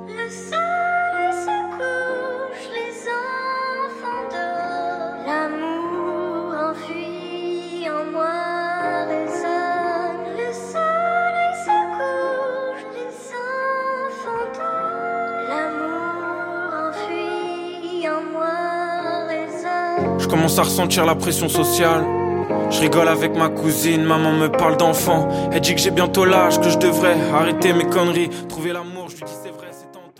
Le soleil se couche, les enfants dorment. L'amour enfui en moi résonne. Le soleil se couche, les enfants dorment. L'amour enfui en moi résonne. Je commence à ressentir la pression sociale. Je rigole avec ma cousine, maman me parle d'enfant. Elle dit que j'ai bientôt l'âge, que je devrais arrêter mes conneries, trouver l'amour, je lui dis